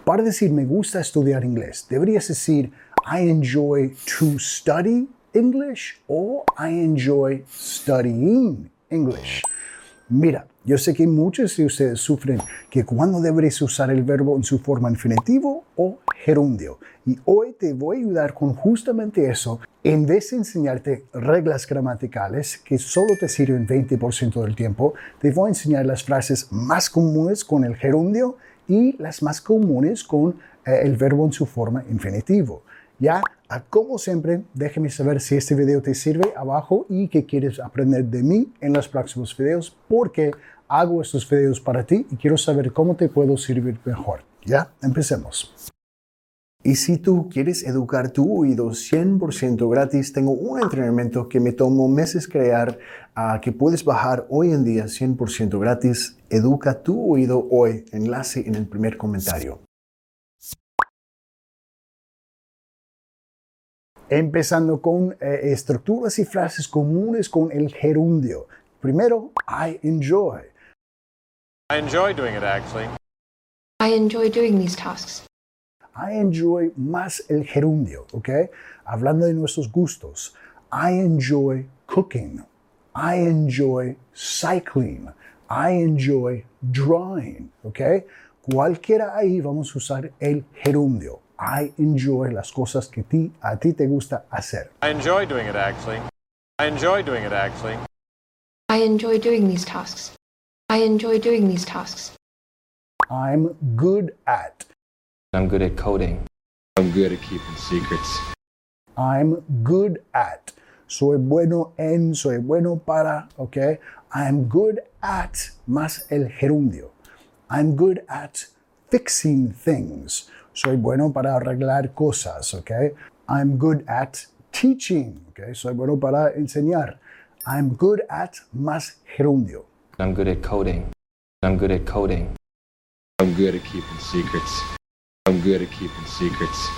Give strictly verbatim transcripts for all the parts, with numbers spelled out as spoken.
Para decir me gusta estudiar inglés, deberías decir I enjoy to study English o I enjoy studying English. Mira, yo sé que muchos de ustedes sufren que cuando deberéis usar el verbo en su forma infinitivo o gerundio. Y hoy te voy a ayudar con justamente eso. En vez de enseñarte reglas gramaticales que solo te sirven veinte por ciento del tiempo, te voy a enseñar las frases más comunes con el gerundio y las más comunes con eh, el verbo en su forma infinitivo. Ya, como siempre, déjame saber si este video te sirve abajo y que quieres aprender de mí en los próximos videos, porque hago estos videos para ti y quiero saber cómo te puedo servir mejor. Ya, empecemos. Y si tú quieres educar tu oído cien por ciento gratis, tengo un entrenamiento que me tomó meses crear, uh, que puedes bajar hoy en día cien por ciento gratis. Educa tu oído hoy. Enlace en el primer comentario. Empezando con eh, estructuras y frases comunes con el gerundio. Primero, I enjoy. I enjoy doing it, actually. I enjoy doing these tasks. I enjoy más el gerundio, ¿ok? Hablando de nuestros gustos. I enjoy cooking. I enjoy cycling. I enjoy drawing, ¿ok? Cualquiera ahí vamos a usar el gerundio. I enjoy las cosas que ti, a ti te gusta hacer. I enjoy doing it, actually. I enjoy doing it, actually. I enjoy doing these tasks. I enjoy doing these tasks. I'm good at. I'm good at coding. I'm good at keeping secrets. I'm good at. Soy bueno en, soy bueno para, ¿ok? I'm good at más el gerundio. I'm good at fixing things. Soy bueno para arreglar cosas, ¿ok? I'm good at teaching, ¿ok? Soy bueno para enseñar. I'm good at más gerundio. I'm good at coding. I'm good at coding. I'm good at keeping secrets. I'm good at keeping secrets.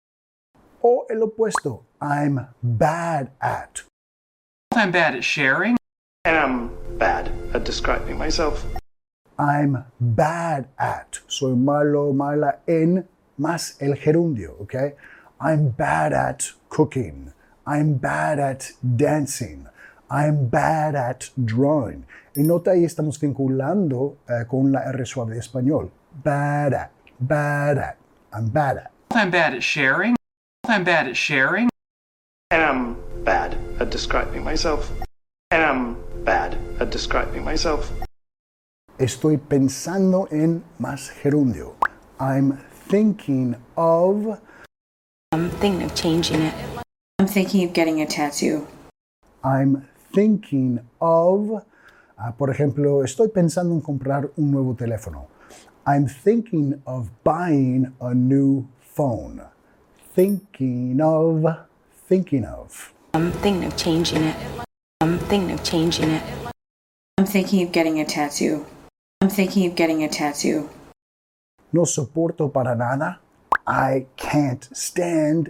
O el opuesto, I'm bad at. I'm bad at sharing. I'm bad at describing myself. I'm bad at. Soy malo, mala en más el gerundio, ¿ok? I'm bad at cooking. I'm bad at dancing. I'm bad at drawing. Y nota ahí estamos vinculando uh, con la R suave de español. Bad at, bad at, I'm bad at. I'm bad at sharing. I'm bad at sharing. And I'm bad at describing myself. And I'm bad at describing myself. Estoy pensando en más gerundio. I'm thinking of. I'm thinking of changing it. I'm thinking of getting a tattoo. I'm thinking of. Uh, por ejemplo, estoy pensando en comprar un nuevo teléfono. I'm thinking of buying a new phone. Thinking of. Thinking of. I'm thinking of changing it. I'm thinking of changing it. I'm thinking of getting a tattoo. I'm thinking of getting a tattoo. No soporto para nada. I can't stand.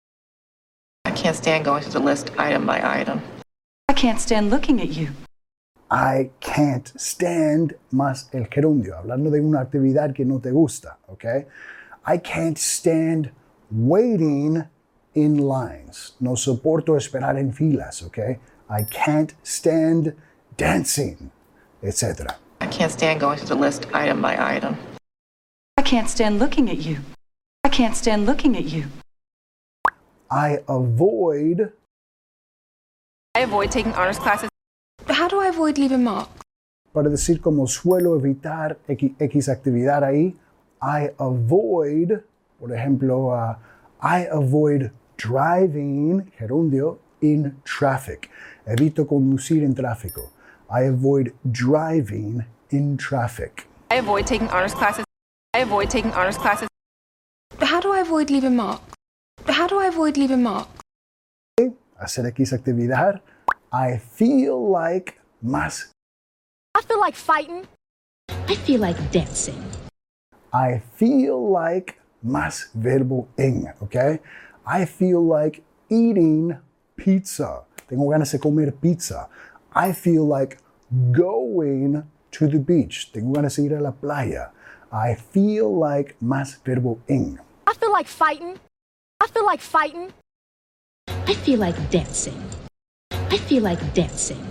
I can't stand going through the list item by item. I can't stand looking at you. I can't stand más el gerundio, hablando de una actividad que no te gusta, ¿ok? I can't stand waiting in lines. No soporto esperar en filas, ¿ok? I can't stand dancing, et cetera. I can't stand going through the list item by item. I can't stand looking at you. I can't stand looking at you. I avoid. I avoid taking honors classes. How do I avoid leaving marks? Para decir como suelo evitar X, X actividad ahí, I avoid, por ejemplo, uh, I avoid driving, gerundio, in traffic. Evito conducir en tráfico. I avoid driving in traffic. I avoid taking honors classes. I avoid taking honors classes. How do I avoid leaving marks? How do I avoid leaving marks? Hacer X actividad. I feel like más. I feel like fighting. I feel like dancing. I feel like más verbo en, ¿ok? I feel like eating pizza. Tengo ganas de comer pizza. I feel like going to the beach. Tengo ganas de ir a la playa. I feel like más verbo in. I feel like fighting. I feel like fighting. I feel like dancing. I feel like dancing.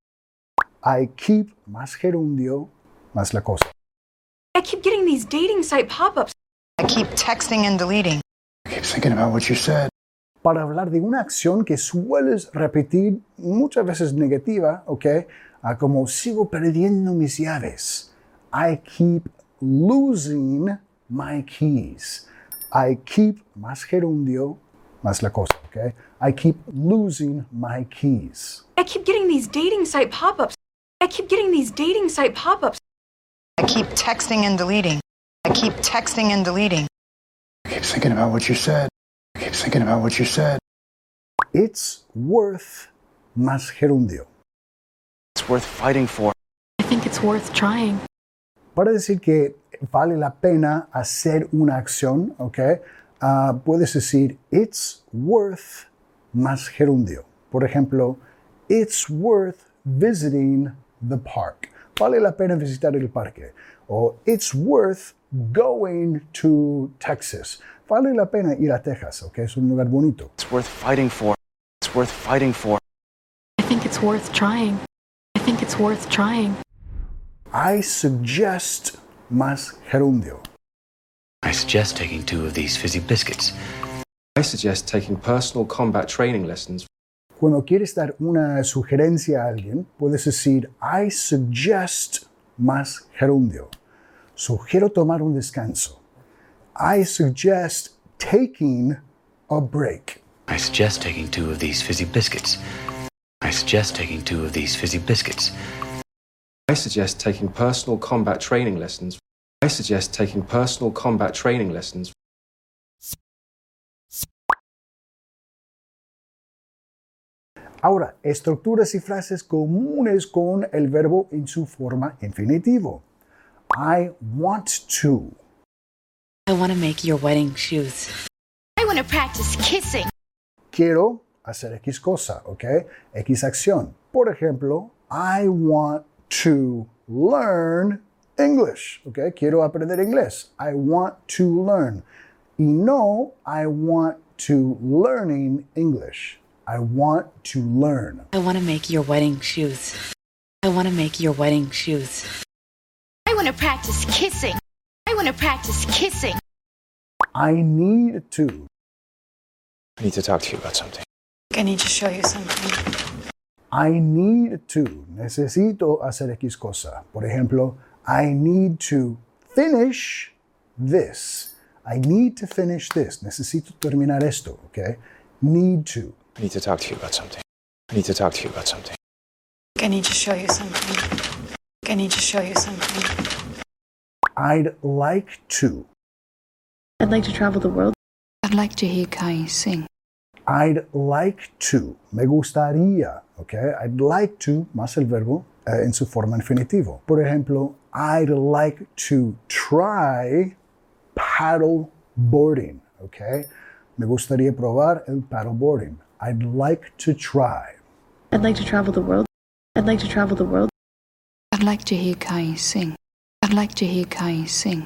I keep más gerundio, más la cosa. I keep getting these dating site pop-ups. I keep texting and deleting. I keep thinking about what you said. Para hablar de una acción que sueles repetir muchas veces negativa, ¿ok? Ah, como sigo perdiendo mis llaves. I keep losing my keys. I keep más gerundio, más la cosa, ¿ok? I keep losing my keys. I keep getting these dating site pop-ups. I keep getting these dating site pop-ups. I keep texting and deleting. I keep texting and deleting. I keep thinking about what you said. I keep thinking about what you said. It's worth más gerundio. It's worth fighting for. I think it's worth trying. Para decir que vale la pena hacer una acción, ¿ok? Uh, puedes decir, it's worth más gerundio. Por ejemplo, it's worth visiting the park. Vale la pena visitar el parque. O it's worth going to Texas. Vale la pena ir a Texas, ¿ok? Es un lugar bonito. It's worth fighting for. It's worth fighting for. I think it's worth trying. I think it's worth trying. I suggest más gerundio. I suggest taking two of these fizzy biscuits. I suggest taking personal combat training lessons. Cuando quieres dar una sugerencia a alguien, puedes decir, I suggest más gerundio. Sugiero tomar un descanso. I suggest taking a break. I suggest taking two of these fizzy biscuits. I suggest taking two of these fizzy biscuits. I suggest taking personal combat training lessons. I suggest taking personal combat training lessons. Ahora, estructuras y frases comunes con el verbo en su forma infinitivo. I want to. I want to make your wedding shoes. I want to practice kissing. Quiero hacer X cosa, ¿ok? X acción. Por ejemplo, I want to learn English, ¿ok? Quiero aprender inglés. I want to learn. Y no, I want to learning English. I want to learn. I want to make your wedding shoes. I want to make your wedding shoes. I want to practice kissing. I want to practice kissing. I need to. I need to talk to you about something. I need to show you something. I need to. Necesito hacer X cosa. Por ejemplo, I need to finish this. I need to finish this. Necesito terminar esto, ¿ok? Need to. I need to talk to you about something. I need to talk to you about something. I need to show you something. I need to show you something. I'd like to. I'd like to travel the world. I'd like to hear Kai sing. I'd like to. Me gustaría, ¿ok? I'd like to, más el verbo, eh, en su forma infinitivo. Por ejemplo, I'd like to try paddle boarding, ¿ok? Me gustaría probar el paddle boarding. I'd like to try. I'd like to travel the world. I'd like to travel the world. I'd like to hear Kai sing. I'd like to hear Kai sing.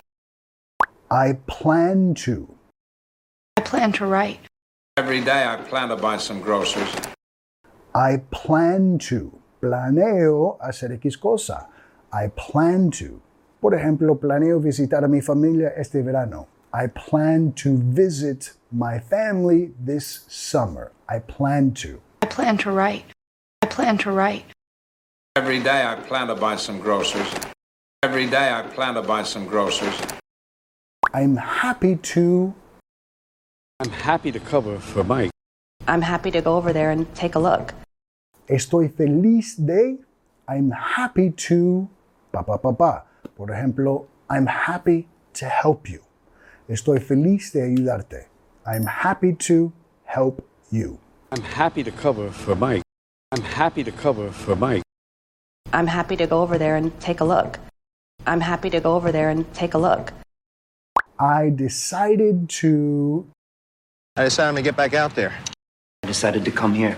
I plan to. I plan to write. Every day I plan to buy some groceries. I plan to. Planeo hacer X cosa. I plan to. Por ejemplo, planeo visitar a mi familia este verano. I plan to visit my family this summer. I plan to. I plan to write. I plan to write. Every day I plan to buy some groceries. Every day I plan to buy some groceries. I'm happy to. I'm happy to cover for Mike. I'm happy to go over there and take a look. Estoy feliz de. I'm happy to. Pa, pa, pa, pa. Por ejemplo, I'm happy to help you. Estoy feliz de ayudarte. I'm happy to help you. I'm happy to cover for Mike. I'm happy to cover for Mike. I'm happy to go over there and take a look. I'm happy to go over there and take a look. I decided to. I decided to get back out there. I decided to come here.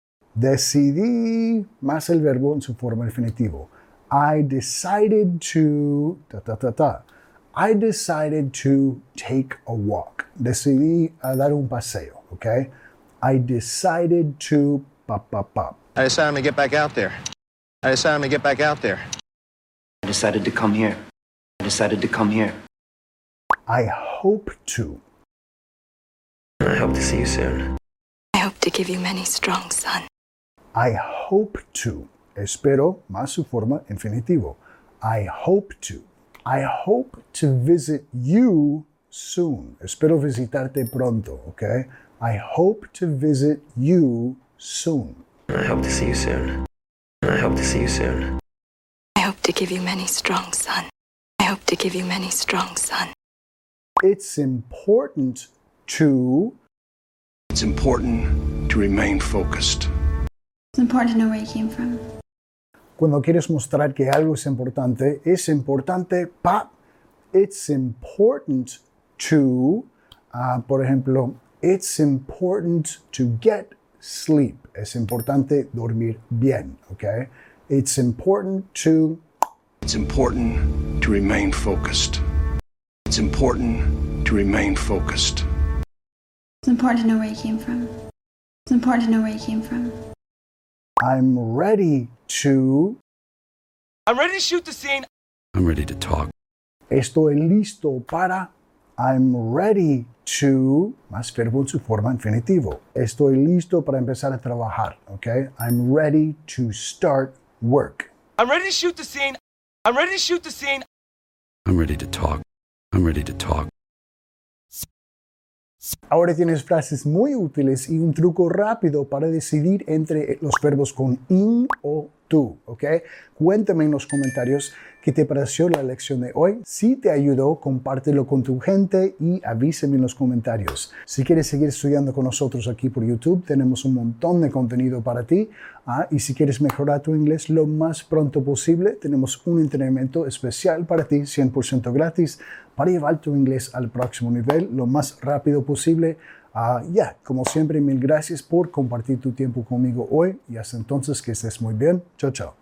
Decidí más el verbo en su forma infinitivo. I decided to. Ta, ta, ta, ta. I decided to take a walk. Decidí a dar un paseo, okay? I decided to pop, pop, pop. I decided I'm gonna get back out there. I decided I'm gonna get back out there. I decided to come here. I decided to come here. I hope to. I hope to see you soon. I hope to give you many strong sons. I hope to. Espero más su forma infinitivo. I hope to. I hope to visit you soon. Espero visitarte pronto, okay? I hope to visit you soon. I hope to see you soon. I hope to see you soon. I hope to give you many strong sons. I hope to give you many strong sons. It's important to. It's important to remain focused. It's important to know where you came from. Cuando quieres mostrar que algo es importante, es importante, pa. It's important to, uh, por ejemplo, it's important to get sleep. Es importante dormir bien, okay? It's important to. It's important to remain focused. It's important to remain focused. It's important to know where you came from. It's important to know where you came from. I'm ready to. I'm ready to shoot the scene. I'm ready to talk. Estoy listo para. I'm ready to. Más verbo en su forma infinitivo. Estoy listo para empezar a trabajar, okay? I'm ready to start work. I'm ready to shoot the scene. I'm ready to shoot the scene. I'm ready to talk. I'm ready to talk. Ahora tienes frases muy útiles y un truco rápido para decidir entre los verbos con in o to, ¿ok? Cuéntame en los comentarios qué te pareció la lección de hoy. Si te ayudó, compártelo con tu gente y avísame en los comentarios. Si quieres seguir estudiando con nosotros aquí por YouTube, tenemos un montón de contenido para ti. Ah, y si quieres mejorar tu inglés lo más pronto posible, tenemos un entrenamiento especial para ti, cien por ciento gratis, para llevar tu inglés al próximo nivel lo más rápido posible. Uh, ya, yeah, como siempre, mil gracias por compartir tu tiempo conmigo hoy y hasta entonces que estés muy bien. Chao, chao.